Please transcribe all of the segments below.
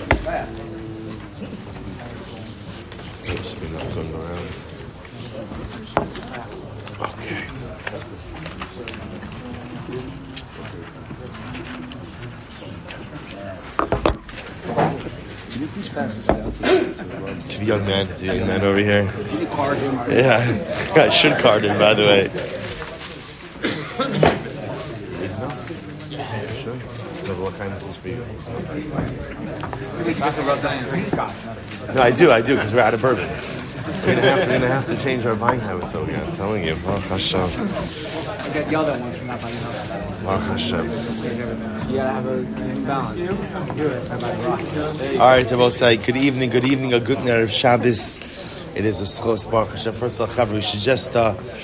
Should be enough going around. Okay. Can you please pass this down to the young man? To the young man over here. Can you card him? Yeah, I should card him, by the way. Sure. So what kind is this for you? No, I do, because we're out of bourbon. We're gonna have to change our buying habits over here. I'm telling you. Baruch Hashem. I got yelled at once for not buying enough. Baruch Hashem. You gotta have a balance. All right, I will say good evening, a good night of Shabbos. It is a schos, Baruch Hashem. First of all, we should just,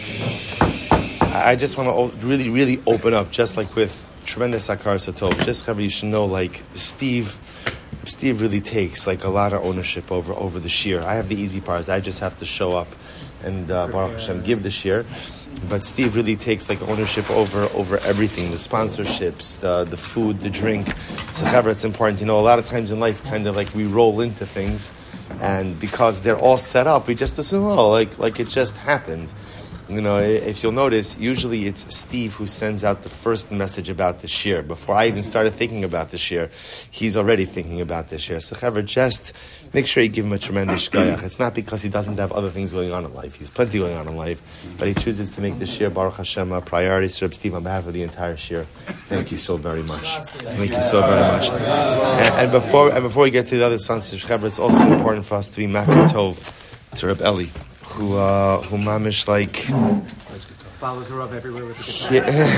I just want to really open up, just like with tremendous Akar Satov. Just, you should know, like, Steve really takes, like, a lot of ownership over the shir. I have the easy parts. I just have to show up and, Baruch Hashem, give the shir. But Steve really takes like ownership over everything, the sponsorships, the food, the drink. So however, it's important. You know, a lot of times in life, kind of like we roll into things, and because they're all set up, we just assume, like it just happened. You know, if you'll notice, usually it's Steve who sends out the first message about the shir. Before I even started thinking about the shir, he's already thinking about the shir. So, however, just make sure you give him a tremendous shkoyach. It's not because he doesn't have other things going on in life. He's plenty going on in life, but he chooses to make the shir, Baruch Hashem, a priority. So, Steve, on behalf of the entire shir, thank you so very much. Thank you so very much. And before we get to the other sponsors, it's also important for us to be Makar Tov to Reb Eli, who mamish like follows her up everywhere with the guitar.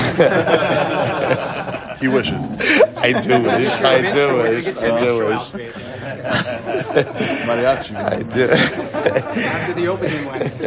Yeah. He wishes. I do wish. Mariachi. I do. After the opening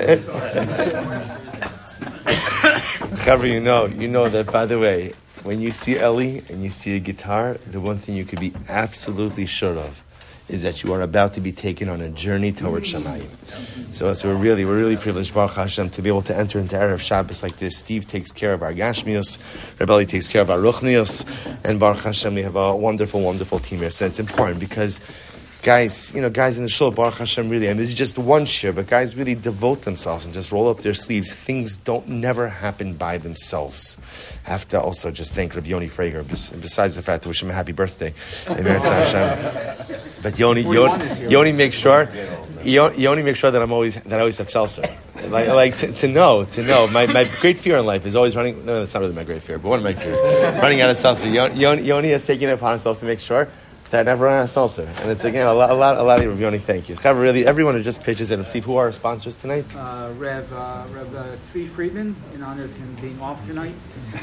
one. However, you know that, by the way, when you see Eli and you see a guitar, the one thing you could be absolutely sure of is that you are about to be taken on a journey towards Shamayim. So we're really privileged, Baruch Hashem, to be able to enter into Erev Shabbos like this. Steve takes care of our Gashmios, Reb Eli takes care of our Ruchnios, and Baruch Hashem, we have a wonderful team here. So it's important because guys in the shul, Baruch Hashem, really, and this is just one shir, but guys really devote themselves and just roll up their sleeves. Things don't never happen by themselves. Have to also just thank Rabbi Yoni Frager, besides the fact to wish him a happy birthday. But Yoni makes sure that I always have seltzer. To know. My great fear in life is always running. No, that's not really my great fear, but one of my fears, running out of seltzer. Yoni has taken it upon himself to make sure that I never run out of seltzer, and it's again a lot of you, Yoni. Thank you. Really, everyone who just pitches in. Steve, who are our sponsors tonight? Rev Tzvi Friedman, in honor of him being off tonight.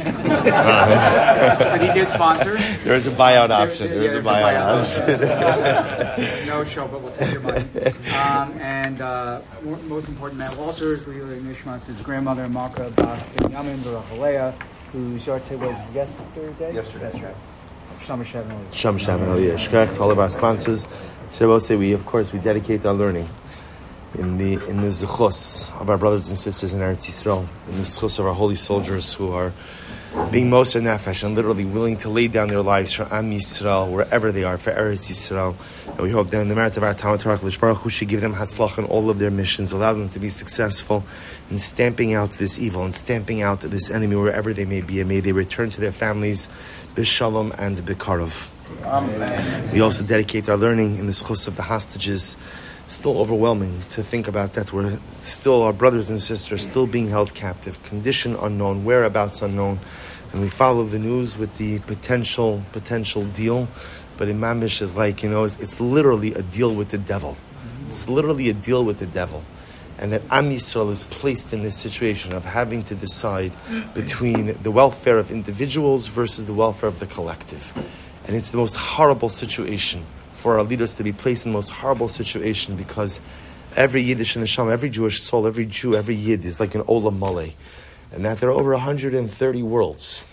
But he did sponsor. There is a buyout option. There is a buyout option. No show, but we'll take your money. And most important, Matt Walters, we were in Nishmas, his grandmother, Malka Bas Benyamin Baruch Aleah, whose yahrzeit was yesterday. Sham Shavin Aliyah. Shkach to all of our sponsors. So we dedicate our learning in the zechus of our brothers and sisters in Eretz Yisrael, in the zechus of our holy soldiers who are being Moser Nefesh and literally willing to lay down their lives for Am Yisrael, wherever they are, for Eretz Yisrael. And we hope that in the merit of our Talmud Torah, Baruch Hu should give them hatzlach in all of their missions, allow them to be successful in stamping out this evil and stamping out this enemy wherever they may be, and may they return to their families b'shalom and b'karov. Amen. We also dedicate our learning in the zechus of the hostages. Still overwhelming to think about that. We're still, our brothers and sisters, still being held captive, condition unknown, whereabouts unknown, and we follow the news with the potential deal. But Imam Mish is like, it's literally a deal with the devil. It's literally a deal with the devil. And that Am Yisrael is placed in this situation of having to decide between the welfare of individuals versus the welfare of the collective. And it's the most horrible situation for our leaders to be placed in the most horrible situation, because every Yiddish in the Neshama, every Jewish soul, every Jew, every Yid is like an Olam Maleh. And that there are over 130 worlds.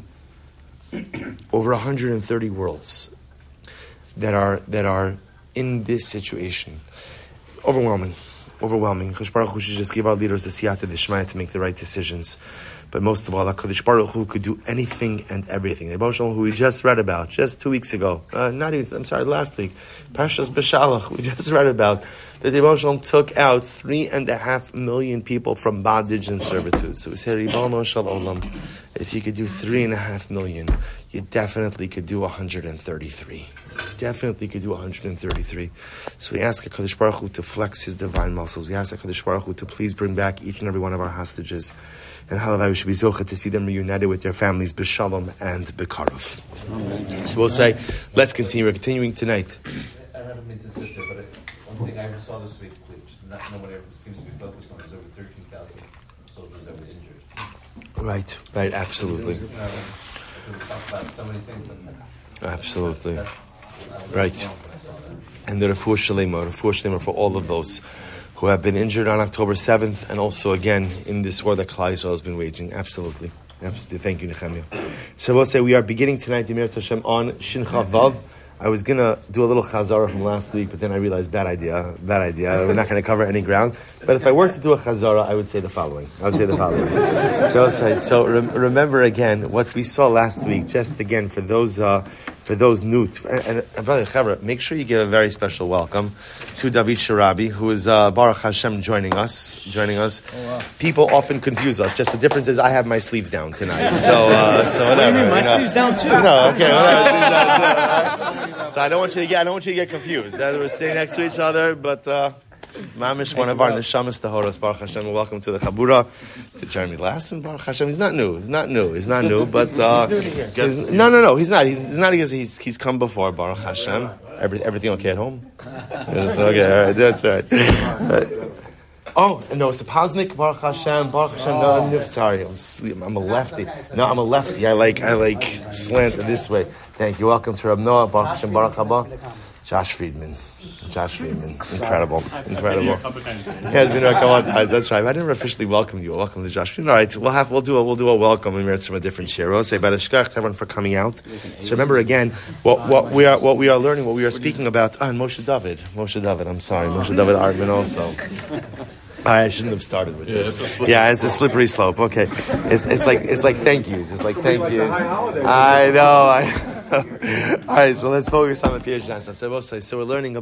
Over 130 worlds that are in this situation. Overwhelming. overwhelming. Kadosh Baruch Hu should just give our leaders the siyata d'shmaya to make the right decisions. But most of all, Kadosh Baruch Hu could do anything and everything. The emotional who we just read about just 2 weeks ago, last week, Parshas Beshalach, we just read about that the emotional took out 3.5 million people from bondage and servitude. So we said, Ribono Shel Olam, if you could do 3.5 million, you definitely could do 133. Definitely could do 133. So we ask HaKadosh Baruch Hu to flex his divine muscles. We ask HaKadosh Baruch Hu to please bring back each and every one of our hostages. And halavai, we should be zocha to see them reunited with their families, b'shalom and b'karov. So we'll say, let's continue. We're continuing tonight. I don't mean to sit there, but one thing I saw this week, which no one ever seems to be focused on, is over 13,000 soldiers that were injured. Right, absolutely. We talk about so many things. Absolutely. Right. And the refuah shalema for all of those who have been injured on October 7th, and also again in this war that Klal Yisrael has been waging. Absolutely. Thank you, Nechemia. So we'll say we are beginning tonight, Yemir Hashem, on Shin Chav Vav. I was going to do a little chazara from last week, but then I realized, bad idea. We're not going to cover any ground. But if I were to do a chazara, I would say the following. So remember again what we saw last week, just again for those new, and brother Chavra, make sure you give a very special welcome to David Sharabi, who is Baruch Hashem joining us. Oh, wow. People often confuse us. Just the difference is I have my sleeves down tonight. So whatever. What do you mean? My sleeves down too. No, okay. Whatever. So I don't want you to get confused. We're sitting next to each other, but Mamish, one of our neshamas tahoros, Baruch Hashem. Welcome to the Chabura, to Jeremy Lassen. Baruch Hashem. He's not new, but he's not. He's not because he's come before. Baruch Hashem. Everything okay at home? Yes, okay, all right, that's right. Oh, no, it's a Pasnik, Baruch Hashem. No, sorry, I'm a lefty. No, I'm a lefty. I like slant this way. Thank you. Welcome to Rab Noah, Baruch Hashem, Baruch Haba. Josh Friedman. Incredible. Yeah, it's been a couple of times. That's right. I never officially welcomed you. Welcome to Josh Friedman. All right, we'll do a welcome from a different share. We'll say Barashkach to everyone for coming out. So remember again what we are learning, what we are speaking about. And Moshe David. I'm sorry, Moshe David Artman also. I shouldn't have started with this. It's a slippery slope. Okay, it's like thank yous. It's like thank yous. I know. All right, so let's focus on the Piyush Jatzna. So we're learning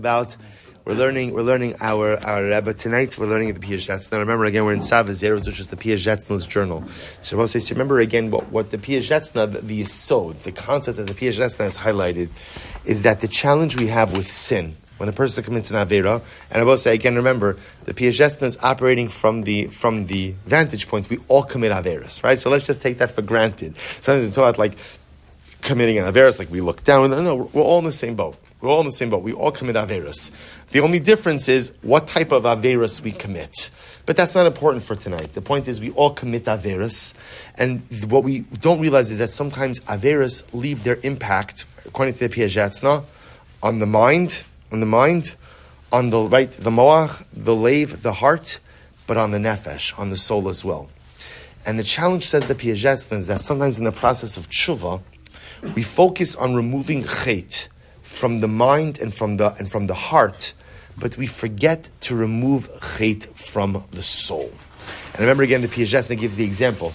our Rebbe tonight. We're learning the Piyush Jatzna. Now remember again, we're in Savazeros, which is the Piyush Jatzna's journal. So remember again what the Piyush Jatzna, the Yesod, the concept that the Piyush Jatzna has highlighted, is that the challenge we have with sin. When a person commits an Avera, and I will say again, remember, the Piyush Jatzna is operating from the vantage point, we all commit Averas, right? So let's just take that for granted. Sometimes it's about like committing an Averas, like we look down, no, we're all in the same boat. We all commit Averas. The only difference is what type of Averas we commit. But that's not important for tonight. The point is we all commit Averas, and what we don't realize is that sometimes Averas leave their impact, according to the Piyush Jatzna, on the mind, on the right, the moach, the lave, the heart, but on the nefesh, on the soul as well. And the challenge, says the Piyush Jatzna, is that sometimes in the process of tshuva, we focus on removing chet from the mind and from the heart, but we forget to remove chet from the soul. And remember again, the Piyush Jatzna gives the example.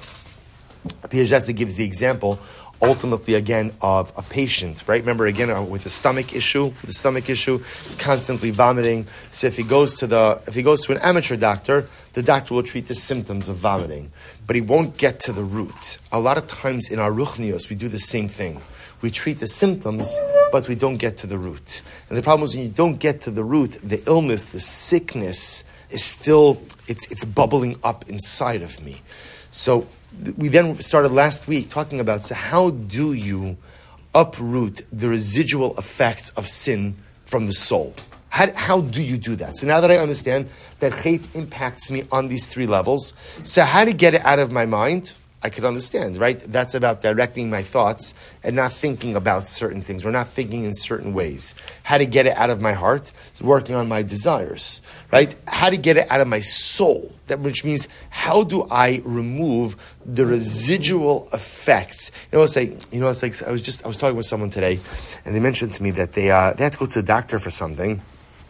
Ultimately, again, of a patient, right? Remember, again, with the stomach issue, is constantly vomiting. So if he goes to an amateur doctor, the doctor will treat the symptoms of vomiting, but he won't get to the root. A lot of times in our ruchnios, we do the same thing. We treat the symptoms, but we don't get to the root. And the problem is when you don't get to the root, the illness, the sickness is still, it's bubbling up inside of me. So we then started last week talking about, so how do you uproot the residual effects of sin from the soul? How do you do that? So now that I understand that chet impacts me on these three levels, so how to get it out of my mind, I could understand, right? That's about directing my thoughts and not thinking about certain things or not thinking in certain ways. How to get it out of my heart is working on my desires, right? How to get it out of my soul, which means how do I remove the residual effects? It's like I was talking with someone today, and they mentioned to me that they had to go to the doctor for something.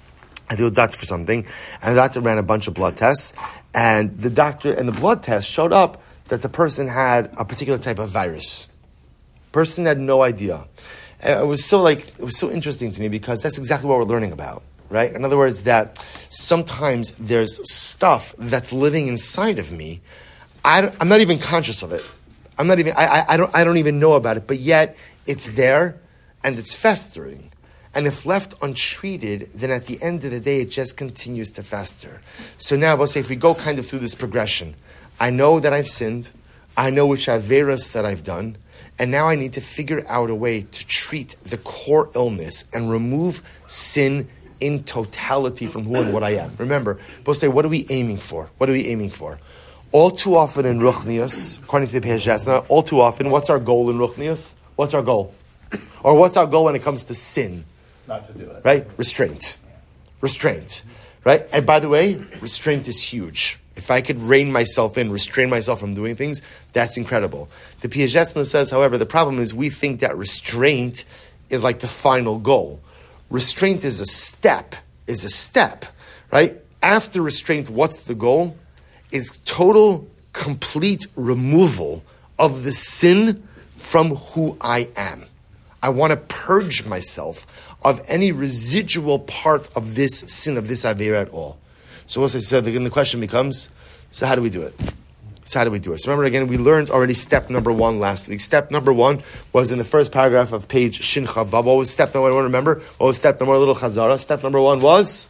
I do a doctor for something, and the doctor ran a bunch of blood tests, and the blood test showed up that the person had a particular type of virus. Person had no idea. And it was so interesting to me because that's exactly what we're learning about, right? In other words, that sometimes there's stuff that's living inside of me. I'm not even conscious of it. I don't even know about it, but yet it's there and it's festering. And if left untreated, then at the end of the day, it just continues to fester. So now, we'll say if we go kind of through this progression, I know that I've sinned, I know which averas that I've done, and now I need to figure out a way to treat the core illness and remove sin in totality from who and what I am. Remember, we'll say, what are we aiming for? What are we aiming for? All too often in Ruchnius, according to the Pejasna, all too often, what's our goal in Ruchnius? What's our goal? Or what's our goal when it comes to sin? Not to do it. Right? Restraint. Right? And by the way, restraint is huge. If I could restrain myself from doing things, that's incredible. The Pejasna says, however, the problem is we think that restraint is like the final goal. Restraint is a step, right? After restraint, what's the goal? It's total, complete removal of the sin from who I am. I want to purge myself of any residual part of this sin, of this avera at all. So as I said, then the question becomes, so how do we do it? So remember again, we learned already step number 1 last week. Step number 1 was in the first paragraph of page Shin Chavav. What was step number 1? Remember? What was step number 1? A little chazara. Step number 1 was?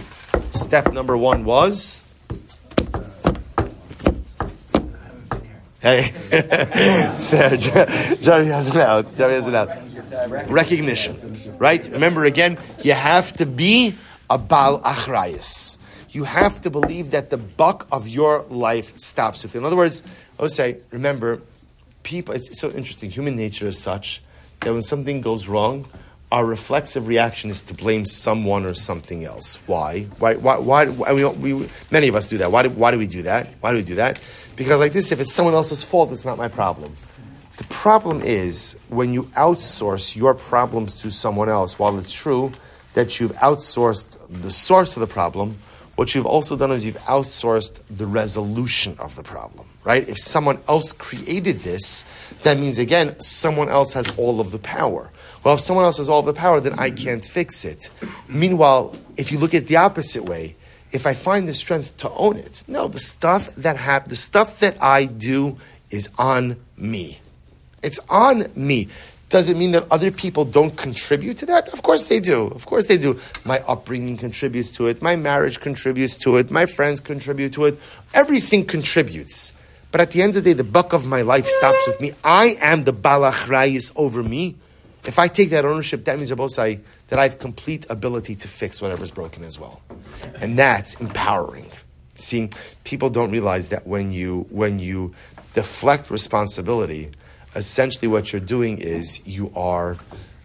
Hey, it's fair. Jeremy has it out. Recognition, right? Remember again, you have to be a Baal Achrayus. You have to believe that the buck of your life stops with you. In other words, I would say, remember, people, it's so interesting. Human nature is such that when something goes wrong, our reflexive reaction is to blame someone or something else. Why? Many of us do that. Why do we do that? Because like this, if it's someone else's fault, it's not my problem. The problem is when you outsource your problems to someone else, while it's true that you've outsourced the source of the problem, what you've also done is you've outsourced the resolution of the problem, right? If someone else created this, that means, again, someone else has all of the power. Well, if someone else has all of the power, then I can't fix it. Meanwhile, if you look at it the opposite way, if I find the strength to own it, no, the stuff that I do is on me. It's on me. Does it mean that other people don't contribute to that? Of course they do. My upbringing contributes to it. My marriage contributes to it. My friends contribute to it. Everything contributes. But at the end of the day, the buck of my life stops with me. I am the Baal Achrayus over me. If I take that ownership, that means that I have complete ability to fix whatever's broken as well. And that's empowering. See, people don't realize that when you deflect responsibility, essentially what you're doing is you are,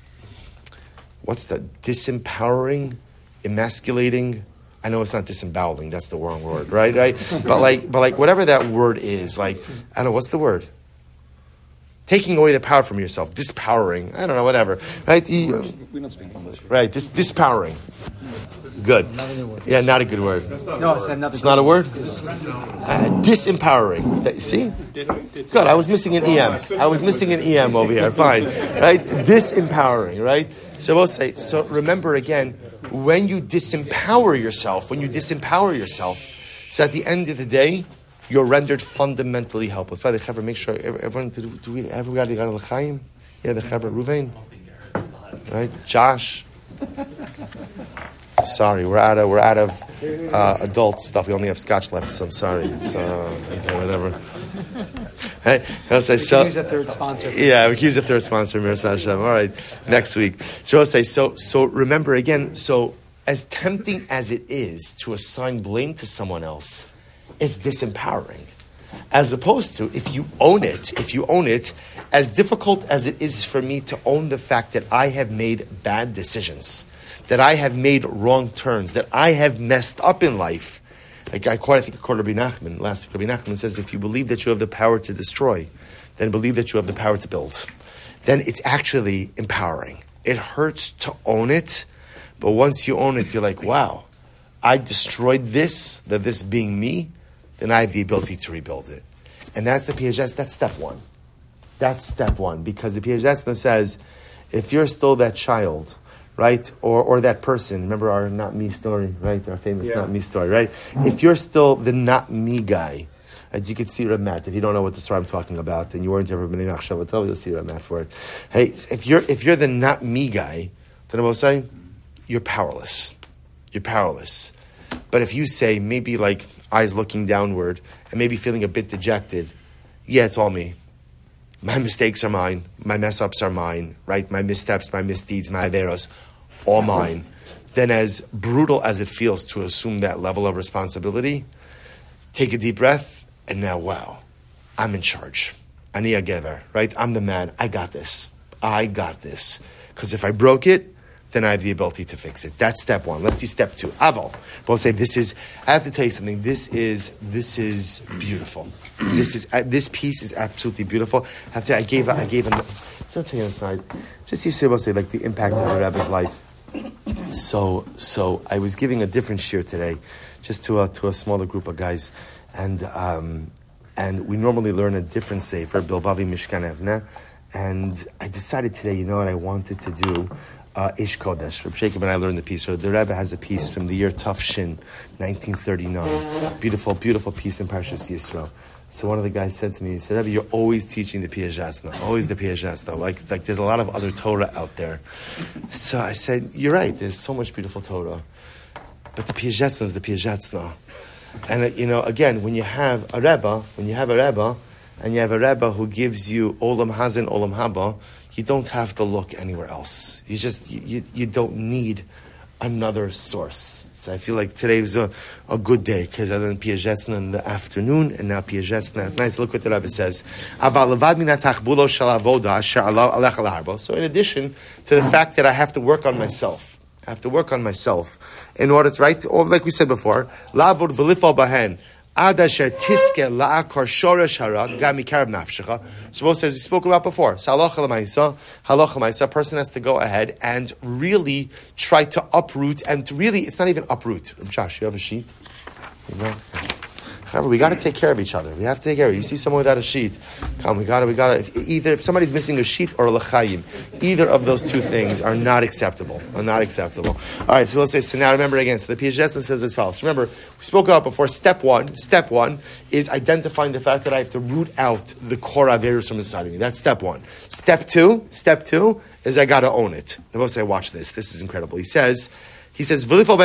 disempowering, emasculating. I know it's not disemboweling, that's the wrong word, right? But like whatever that word is, like, I don't know, what's the word? Taking away the power from yourself, dispowering, I don't know, whatever, right? We don't speak English. Right, dispowering. Good. Yeah, not a good word. No, it's not a word? Disempowering. You see? Good, I was missing an EM over here. Fine. Right? Disempowering, right? So we'll say, so remember again, when you disempower yourself, so at the end of the day, you're rendered fundamentally helpless. By the Chaver, make sure everyone, do we everybody got a l'chaim? Yeah, the Chaver, Ruvain, right? Josh. Sorry, we're out of adult stuff. We only have scotch left, so I'm sorry. It's okay, whatever. Hey, I'll say so. Use a third sponsor. Yeah, we can use a third sponsor, Mir Hashem. All right, next week. So I'll say so. Remember again. So as tempting as it is to assign blame to someone else, it's disempowering. As opposed to if you own it, as difficult as it is for me to own the fact that I have made bad decisions, that I have made wrong turns, that I have messed up in life. Like I think I quoted Rabbi Nachman last week. Rabbi Nachman says, if you believe that you have the power to destroy, then believe that you have the power to build. Then it's actually empowering. It hurts to own it, but once you own it, you're like, wow, I destroyed this, that this being me, then I have the ability to rebuild it. And that's the Piaget, that's step one. That's step one, because the Piaget says, if you're still that child, right, or that person, remember our not me story, right, our famous not me story, right? If you're still the not me guy, as you can see Ramat, if you don't know what the story I'm talking about, and you weren't ever been in Achshavatov, you'll see Ramat for it. Hey, if you're the not me guy, then I will say, you're powerless. You're powerless. But if you say, maybe like eyes looking downward, and maybe feeling a bit dejected, yeah, it's all me. My mistakes are mine. My mess-ups are mine, right? My missteps, my misdeeds, my averos, all mine. Then as brutal as it feels to assume that level of responsibility, take a deep breath, and now, wow, I'm in charge. Ani Gever, right? I'm the man. I got this. Because if I broke it, then I have the ability to fix it. That's step one. Let's see step two. Aval. Both say I have to tell you something. This is beautiful. This piece is absolutely beautiful. I gave him, so I'll tell you on the side. Just you say like the impact of the Rebbe's life. So I was giving a different shir today, just to a smaller group of guys. And we normally learn a different sefer, Bilbavi Mishkan Evne. And I decided today, you know what I wanted to do? Ish Kodesh. Reb Jacob and I learned the piece. So the Rebbe has a piece from the year Tafshin, 1939. Beautiful, beautiful piece in Parshas Yisro. So one of the guys said to me, he said, Rebbe, you're always teaching the Piaget, always the Piaget. Like there's a lot of other Torah out there. So I said, you're right, there's so much beautiful Torah. But the Piaget is the Piaget. And again, when you have a Rebbe, and you have a Rebbe who gives you Olam Hazin, Olam Haba, you don't have to look anywhere else. You don't need another source. So I feel like today was a good day, because I learned Piaget in the afternoon, and now Piaget at night. Look what the Rebbe says. So in addition to the fact that I have to work on myself, in order to, right, or like we said before, lavod v'lifal bahen, ad asher tiske la'akar shoresh hara gam mikarab nafshecha. So says we spoke about before. So halacha l'maisa, a person has to go ahead and really try to uproot, and it's not even uproot. Josh, you have a sheet? However, we got to take care of each other. We have to take care of it. You see someone without a sheet, come. We got to. Either if somebody's missing a sheet or a l'chaim, either of those two things are not acceptable. All right, so we'll say. So now remember again. So the Piaget says as follows. Remember, we spoke about before. Step one is identifying the fact that I have to root out the core averus from inside of me. That's step one. Step two is I got to own it. And we'll say, watch this. This is incredible. He says. Step,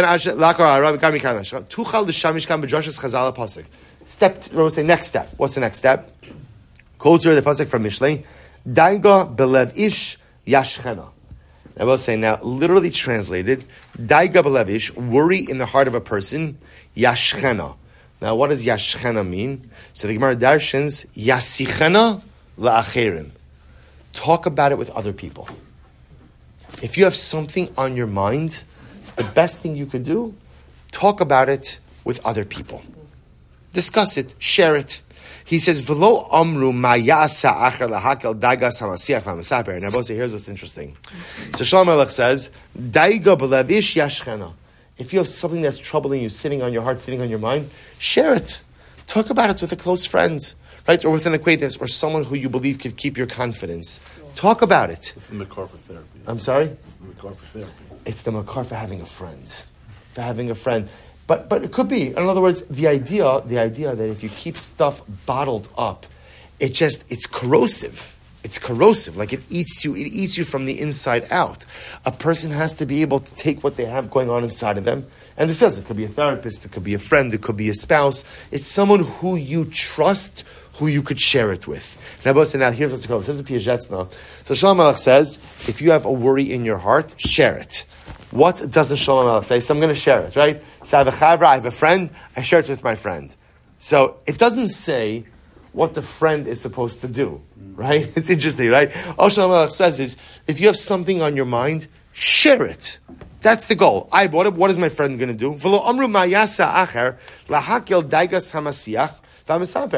we'll say next step. What's the next step? Quotes the pasuk from Mishlei. Daiga belev ish yashchena. I will say now, literally translated, Daiga belev ish, worry in the heart of a person, yashchena. Now, what does yashchena mean? So the Gemara darshans, yasichena la'acherim. Talk about it with other people. If you have something on your mind, the best thing you could do, talk about it with other people. Discuss it, share it. He says, "V'lo amru ma ya'asa acher lahakel dagas hamasiach v'hamasaper." And I both say, here's what's interesting. So Shalom Melech says, "Daiga b'lev ish yashchena." If you have something that's troubling you, sitting on your heart, sitting on your mind, share it. Talk about it with a close friend, right, or with an acquaintance, or someone who you believe could keep your confidence. Talk about it. It's the makar for therapy. I'm sorry? It's the makar for therapy. It's the makar for having a friend. But it could be. In other words, the idea that if you keep stuff bottled up, it's corrosive. It's corrosive. Like it eats you from the inside out. A person has to be able to take what they have going on inside of them and discuss it. It could be a therapist, it could be a friend, it could be a spouse. It's someone who you trust, who you could share it with. Now here's what's going on. It says the Piaget. So Shalom Melech says, if you have a worry in your heart, share it. What doesn't Shalom Melech say? So I'm going to share it, right? So I have a friend, I share it with my friend. So it doesn't say what the friend is supposed to do, right? It's interesting, right? All Shalom Melech says is, if you have something on your mind, share it. That's the goal. What is my friend going to do?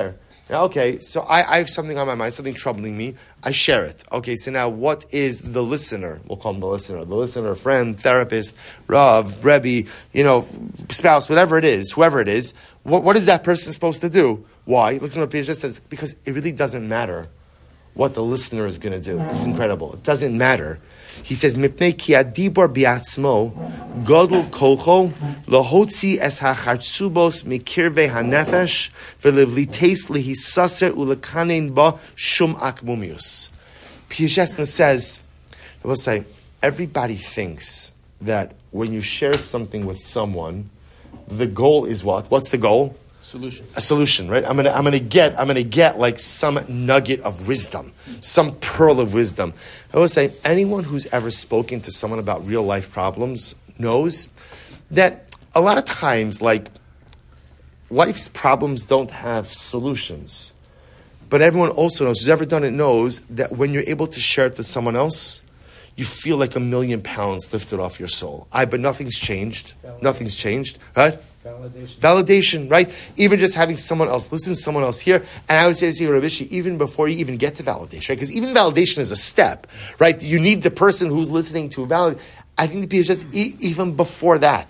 Now, okay, so I have something on my mind, something troubling me. I share it. Okay, so now what is the listener? We'll call him the listener, friend, therapist, Rav, Rebbe, spouse, whatever it is, whoever it is. What is that person supposed to do? Why? Listen to what Piyashet says, because it really doesn't matter what the listener is going to do. It's incredible. It doesn't matter. He says, "Mipnei ki adibor biatzmo godol kocho lahotzi es hachartzubos mikirvei hanefesh velivlites lehisaser ulekanein ba shum akmumius." Piyashet says, I will say, everybody thinks that when you share something with someone, the goal is what? What's the goal? A solution, right? I'm gonna get like some nugget of wisdom, some pearl of wisdom. I will say, anyone who's ever spoken to someone about real life problems knows that a lot of times, like, life's problems don't have solutions. But everyone also knows, who's ever done it knows, that when you're able to share it with someone else, you feel like 1,000,000 pounds lifted off your soul. But nothing's changed. Nothing's changed, right? Validation, right? Even just having someone else listen to someone else here. And I would say, Ravishi, even before you even get to validation, right? Because even validation is a step, right? You need the person who's listening to validate. I think the PhD even before that,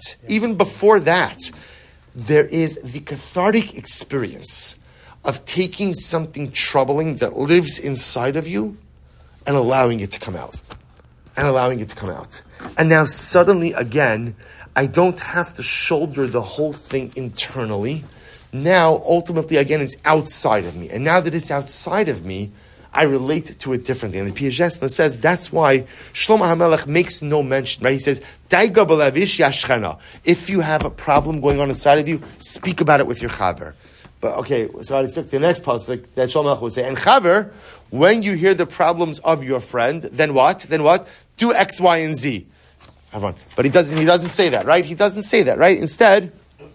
there is the cathartic experience of taking something troubling that lives inside of you and allowing it to come out. And now suddenly, again, I don't have to shoulder the whole thing internally. Now, ultimately, again, it's outside of me. And now that it's outside of me, I relate to it differently. And the Piaget says that's why Shlomo HaMelech makes no mention, right? He says, Daiga b'levish yashchena. If you have a problem going on inside of you, speak about it with your chaver. But okay, so I took the next pasuk that Shlomo HaMelech would say, and chaver, when you hear the problems of your friend, then what? Do X, Y, and Z. But he doesn't say that, right? Instead,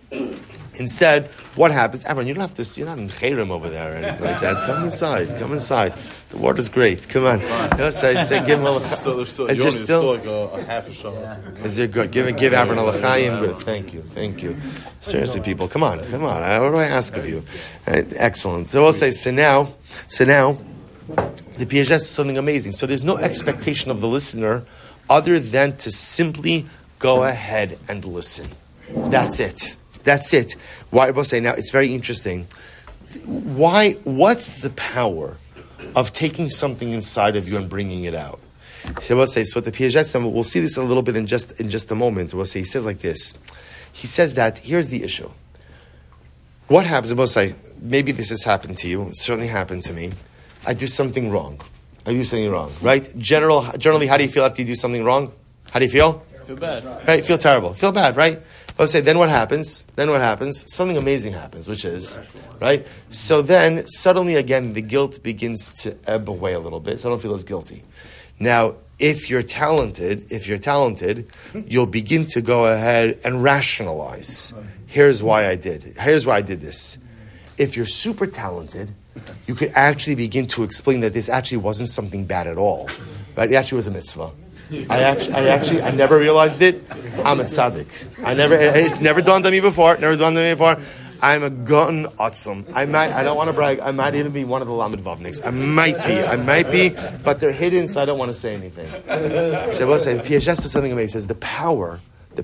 what happens? Avron, you don't have to, you're not in Cherem over there or anything like that. Come inside. The water's great. Come on. Say give him a Is there still like a half a shot? Is there good? Give Avron a l'chaim. Good. Thank you. Seriously, people, come on. What do I ask of you? Right, excellent. So we'll say, so now, the Piaget is something amazing. So there's no expectation of the listener other than to simply go ahead and listen. That's it. Why? We'll say now, it's very interesting. What's the power of taking something inside of you and bringing it out? So we'll say, so what the Piaget said, we'll see this a little bit in just a moment. We'll say, he says like this. He says that, here's the issue. What happens, we'll say, maybe this has happened to you, it certainly happened to me. I do something wrong, right? Generally, how do you feel after you do something wrong? How do you feel? Feel bad. Right? Feel terrible. Feel bad, right? Let's say, then what happens? Something amazing happens, which is, right? So then, suddenly again, the guilt begins to ebb away a little bit, so I don't feel as guilty. Now, if you're talented, you'll begin to go ahead and rationalize. Here's why I did this. If you're super talented, you could actually begin to explain that this actually wasn't something bad at all. Right? It actually was a mitzvah. I never realized it. I'm a tzaddik. It never dawned on me before. I'm a Goten Atzum. I don't want to brag. I might even be one of the Lamed Vavniks. I might be, but they're hidden, so I don't want to say anything. Shabbos says, Piaget says something amazing. He says, the power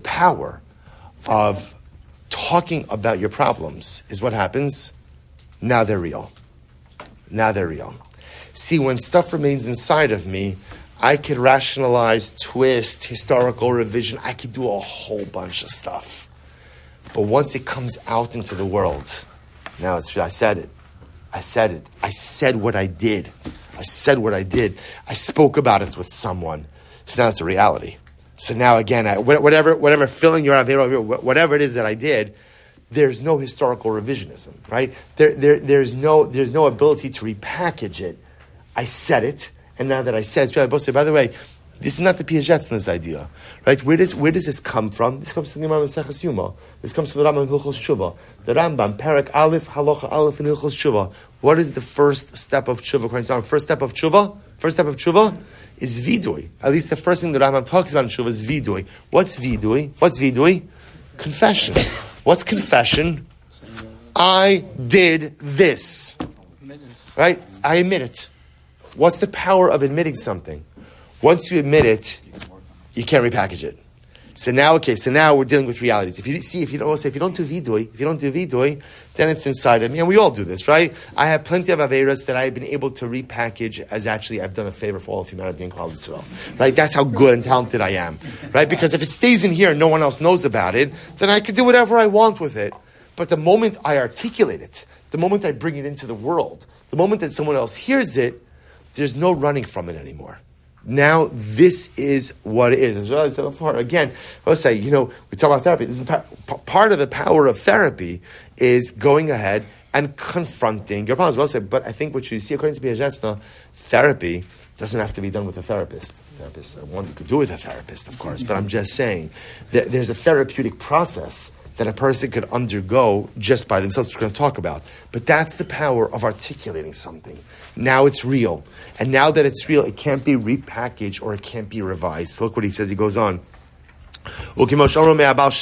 of talking about your problems is what happens. Now they're real. See, when stuff remains inside of me, I could rationalize, twist, historical revision. I could do a whole bunch of stuff. But once it comes out into the world, now I said it. I said what I did. I spoke about it with someone. So now it's a reality. So now again, whatever filling your whatever it is that I did, there's no historical revisionism, right? There's no ability to repackage it. I said it, and now that I said it, by the way, this is not the Piaget's idea, right? Where does this come from? This comes from the Rambam Maseches Yoma. This comes from the Rambam in Hilchos Tshuva. The Rambam, Perek Aleph, Halacha Aleph in Hilchos Tshuva. What is the first step of Tshuva? According to Rambam, first step of Tshuva is vidui. At least the first thing the Rambam talks about in Tshuva is vidui. What's vidui? Confession. What's confession? I did this. Right? I admit it. What's the power of admitting something? Once you admit it, you can't repackage it. So now we're dealing with realities. If you don't do vidui, then it's inside of me, and we all do this, right? I have plenty of averas that I have been able to repackage as actually I've done a favor for all of humanity in Klal Yisrael, right? That's how good and talented I am, right? Because if it stays in here and no one else knows about it, then I can do whatever I want with it. But the moment I articulate it, the moment I bring it into the world, the moment that someone else hears it, there's no running from it anymore. Now, this is what it is. As well as I said before, again, let's say, we talk about therapy. This is part of the power of therapy is going ahead and confronting your problems. Well said, but I think what you see, according to Piagetna, therapy doesn't have to be done with a therapist. One you could do with a therapist, of course, but I'm just saying that there's a therapeutic process that a person could undergo just by themselves, which we're going to talk about. But that's the power of articulating something. Now it's real. And now that it's real, it can't be repackaged or it can't be revised. Look what he says. He goes on. As Baal Shem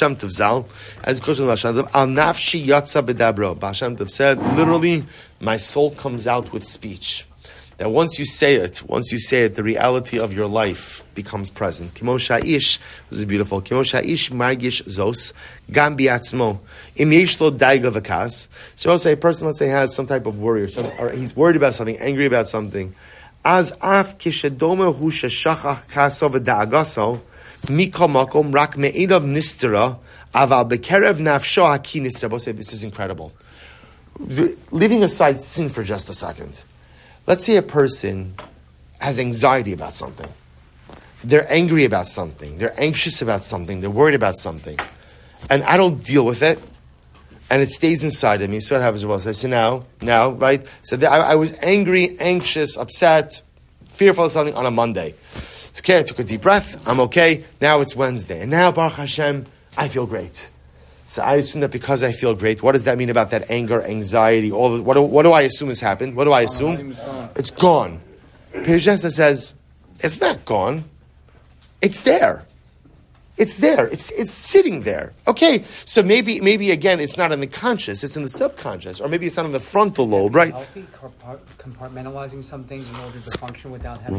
Tov said, literally, my soul comes out with speech. That once you say it, the reality of your life becomes present. Kimo sha'ish, this is beautiful. Kimo sha'ish margish zos, gam biatzmo. Im yesh lo daiga v'kas. So I'll say a person, let's say, has some type of worry or he's worried about something, angry about something. As af kishedome hu sheshachach kaso v'da'agaso, mikol makom rak me'edav nistera, aval bekerev nafsho haki nistera. I'll say this is incredible. Leaving aside sin for just a second. Let's say a person has anxiety about something. They're angry about something. They're anxious about something. They're worried about something. And I don't deal with it. And it stays inside of me. So what happens? Well, I say, now, right? So I was angry, anxious, upset, fearful of something on a Monday. Okay, I took a deep breath. I'm okay. Now it's Wednesday. And now, Baruch Hashem, I feel great. So I assume that because I feel great, what does that mean about that anger, anxiety, all this? What do I assume has happened? What do I assume? It's gone. Piagetna says, it's not gone. It's there. It's there. It's sitting there. Okay, so maybe again, it's not in the conscious, it's in the subconscious, or maybe it's not in the frontal lobe, right? Healthy compartmentalizing some things in order to function without having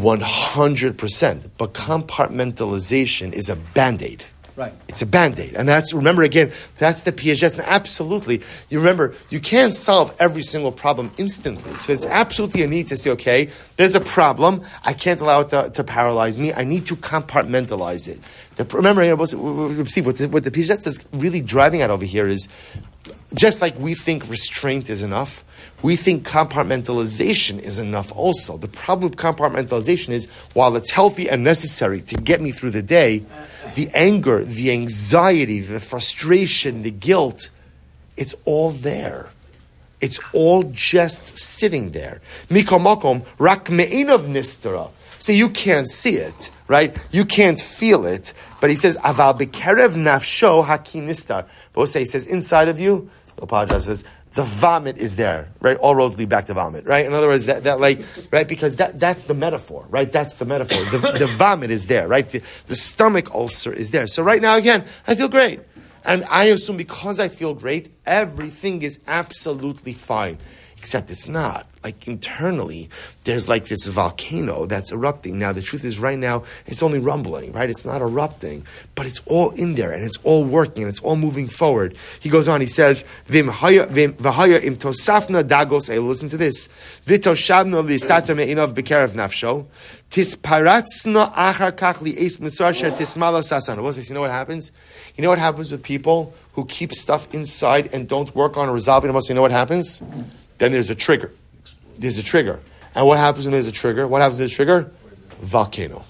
100%. But compartmentalization is a Band-Aid. Right. It's a Band-Aid. And that's the Piagetna. Absolutely. You remember, you can't solve every single problem instantly. So it's absolutely a need to say, okay, there's a problem. I can't allow it to paralyze me. I need to compartmentalize it. Remember, what the Piagetna is really driving at over here is, just like we think restraint is enough, we think compartmentalization is enough also. The problem with compartmentalization is, while it's healthy and necessary to get me through the day, the anger, the anxiety, the frustration, the guilt, it's all there. It's all just sitting there. Mikol makom rak me'enav nistera. So you can't see it, right? You can't feel it. But he says, aval bekerev nafsho haki nistar. But he says, inside of you, says, the vomit is there, right? All roads lead back to vomit, right? In other words, right? Because that's the metaphor, right? That's the metaphor. The vomit is there, right? The stomach ulcer is there. So right now, again, I feel great. And I assume because I feel great, everything is absolutely fine. Except it's not. Like internally, there's like this volcano that's erupting. Now, the truth is right now, it's only rumbling, right? It's not erupting. But it's all in there, and it's all working, and it's all moving forward. He goes on, he says, V'haya im tosafna dagos, listen to this. V'toshavna v'istatra me'inav b'kerev nafsho, tisparatzna achar kach li'es misar sher tismala sasana. You know what happens? You know what happens with people who keep stuff inside and don't work on resolving it? You know what happens? Then there's a trigger. There's a trigger. And what happens when there's a trigger? What happens to the trigger? Volcano.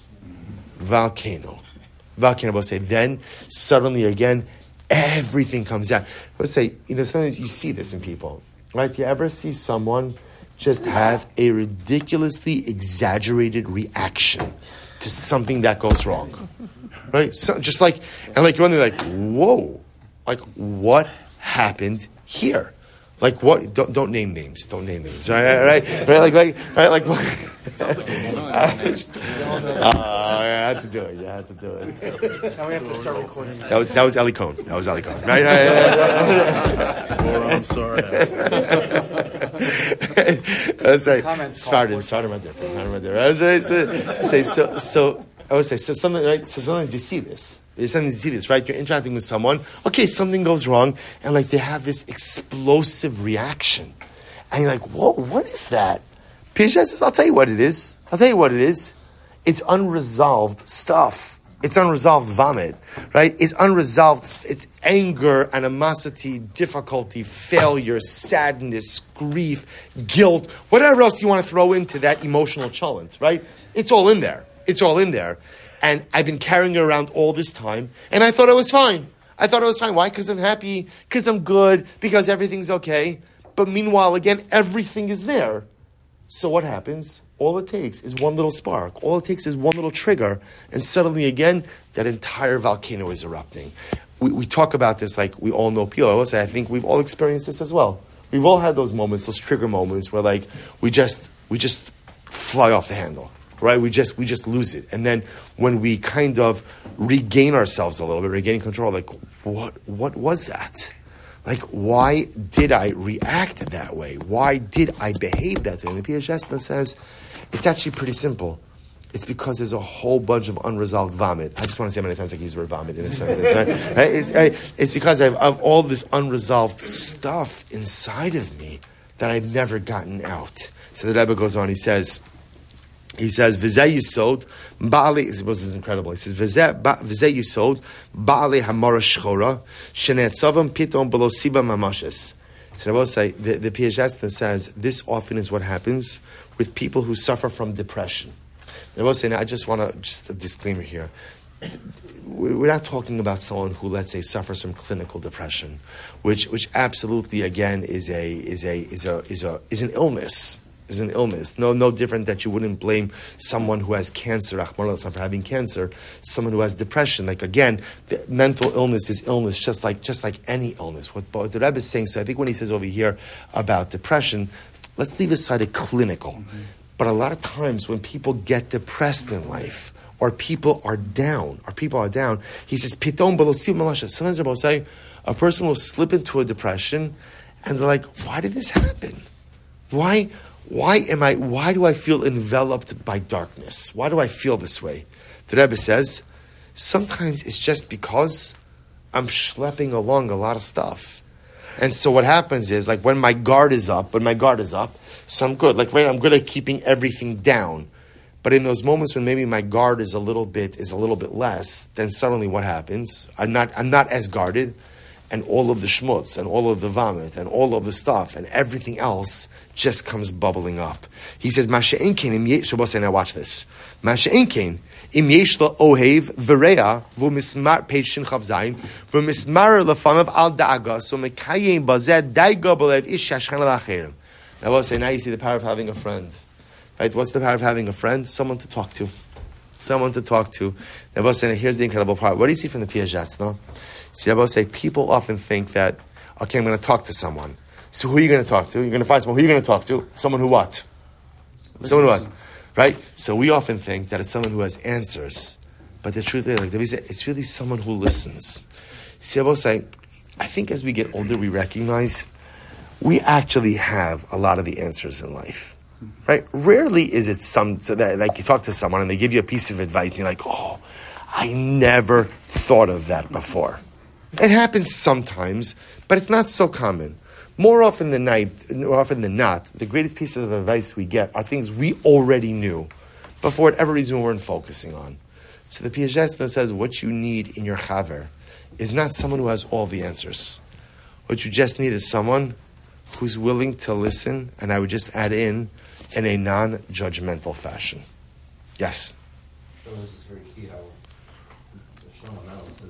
We'll say, then suddenly again, everything comes out. Let's say, sometimes you see this in people, right? You ever see someone just have a ridiculously exaggerated reaction to something that goes wrong? Right? So just like, and like you're wondering, like, whoa, like what happened here? Like what? Don't name names. Don't name names. Right. Like. Sounds like I had to do it. You had to do it. Now we have to start recording. That was Eli Cohn. Right. Or I'm sorry. I say, Comments started my different. I would say, so something, right? So sometimes you see this. Right? You're interacting with someone. Okay, something goes wrong, and like they have this explosive reaction, and you're like, "Whoa, what is that?" Pisha says, "I'll tell you what it is. It's unresolved stuff. It's unresolved vomit, right? It's unresolved. It's anger, animosity, difficulty, failure, sadness, grief, guilt, whatever else you want to throw into that emotional challenge, right? It's all in there. And I've been carrying it around all this time, and I thought I was fine. Why? Because I'm happy, because I'm good, because everything's okay. But meanwhile, again, everything is there. So what happens? All it takes is one little spark. All it takes is one little trigger. And suddenly, again, that entire volcano is erupting. We talk about this like we all know people. I will say, I think we've all experienced this as well. We've all had those moments, those trigger moments where like we just fly off the handle. Right? We just lose it. And then when we kind of regain ourselves a little bit, regain control, like what was that? Like, why did I react that way? Why did I behave that way? And the Piaget says, it's actually pretty simple. It's because there's a whole bunch of unresolved vomit. I just want to say how many times I can use the word vomit in a sentence, right? It's because I have all this unresolved stuff inside of me that I've never gotten out. So the Rebbe goes on, he says, V'zeh yisod, ba'ali, this is incredible. He says, V'zeh yisod, ba'ali hamara shchora, shenetzavam pitom below siba mamashes. So I will say, the Piaget says, this often is what happens with people who suffer from depression. And I will say, now I just want to, just a disclaimer here. We're not talking about someone who, let's say, suffers from clinical depression, which absolutely, again, is an illness. Is an illness. No different that you wouldn't blame someone who has cancer, for having cancer, someone who has depression. Like again, the mental illness is illness, just like any illness. What the Rebbe is saying, so I think when he says over here about depression, let's leave aside a clinical. Mm-hmm. But a lot of times when people get depressed in life, or people are down, he says, Pitom below mamasha. Sometimes Rebbe will say, a person will slip into a depression, and they're like, why did this happen? Why do I feel enveloped by darkness? Why do I feel this way? The Rebbe says, sometimes it's just because I'm schlepping along a lot of stuff. And so what happens is, like when my guard is up, so I'm good. Like, right, I'm good at keeping everything down. But in those moments when maybe my guard is a little bit less, then suddenly what happens? I'm not as guarded. And all of the schmutz, and all of the vomit, and all of the stuff, and everything else just comes bubbling up. He says, now watch this. Im yesh lo ohev v'reya v'mismar page shin chav zayin v'mismar lefanav al da'aga so mekayim bazeh daiga b'lev ish yashchen l'achayim. Now I will say, now you see the power of having a friend. Right? What's the power of having a friend? Someone to talk to. Now I will say, here's the incredible part. What do you see from the Piaget, no? See, I will say, people often think that, okay, I'm going to talk to someone. So who are you going to talk to? You're going to find someone. Who are you going to talk to? Someone who what? Someone who what? Right? So we often think that it's someone who has answers. But the truth is, like it's really someone who listens. See, I will say, I think as we get older, we recognize we actually have a lot of the answers in life. Right? Rarely is it so that like you talk to someone and they give you a piece of advice and you're like, oh, I never thought of that before. It happens sometimes, but it's not so common. More often than not, the greatest pieces of advice we get are things we already knew, but for whatever reason we weren't focusing on. So the Piaget says what you need in your chaver is not someone who has all the answers. What you just need is someone who's willing to listen, and I would just add in a non-judgmental fashion. Yes? So this is very key how Shlomo Melech says,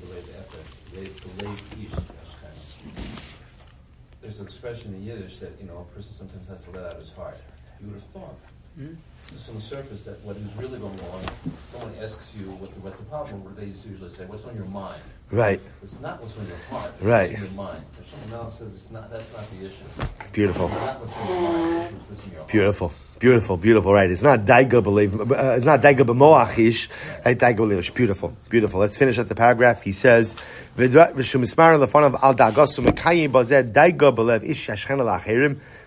there's an expression in Yiddish that, a person sometimes has to let out his heart. You would have thought, just on the surface, that what is really going on, someone asks you what the problem is, they usually say, what's on your mind? Right. It's not what's on your heart. Right. What's on your mind. Shlomo Melech says that's not the issue. Beautiful. It's not what's on your mind. The issue is what's in your heart. Beautiful. Right. It's not daiga b'moachish. Right. Daiga b'leish. Beautiful. Let's finish at the paragraph. He says, "V'shumismar lefanav al da'agas umekayim bazeh daiga b'lev ish yashchen l'acheirim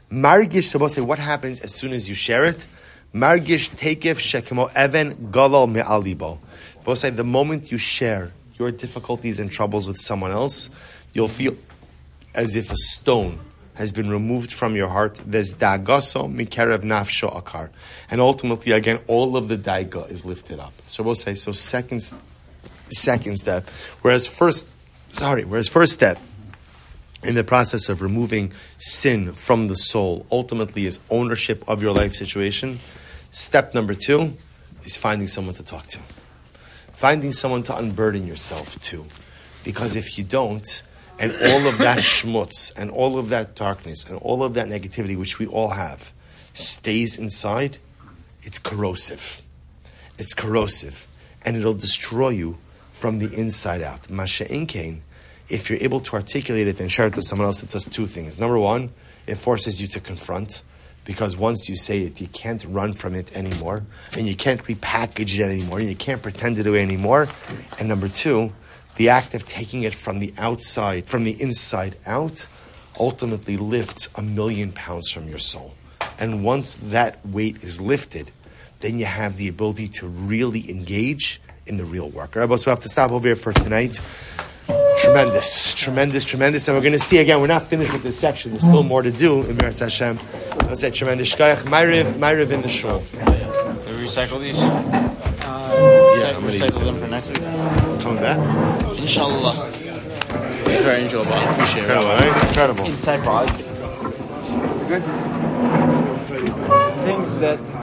Margish, so we'll say, what happens as soon as you share it? Margish tekef shekemo even galal me'alibo. We'll say, the moment you share your difficulties and troubles with someone else, you'll feel as if a stone has been removed from your heart. There's dagaso mikerev nafsho akar. And ultimately, again, all of the daiga is lifted up. So we'll say, so second step. Whereas first step in the process of removing sin from the soul, ultimately is ownership of your life situation. Step number 2 is finding someone to talk to. Finding someone to unburden yourself to. Because if you don't, and all of that schmutz, and all of that darkness, and all of that negativity, which we all have, stays inside, it's corrosive. It's corrosive. And it'll destroy you from the inside out. Masha'in kain, if you're able to articulate it and share it with someone else, it does 2 things. Number 1, it forces you to confront. Because once you say it, you can't run from it anymore. And you can't repackage it anymore. You can't pretend to do it anymore. And number 2, the act of taking it from the outside, from the inside out, ultimately lifts 1,000,000 pounds from your soul. And once that weight is lifted, then you have the ability to really engage in the real work. All right, so we have to stop over here for tonight. Tremendous. And we're going to see again, we're not finished with this section. There's still more to do in Meretz Hashem. I said tremendous. Shkayach, Ma'ariv in the shul. Do we recycle these? Yeah, I'm going to recycle them for next week. Coming back? Inshallah. Very enjoyable. I appreciate it. Incredible, right? Incredible. Inside project. Good. Things that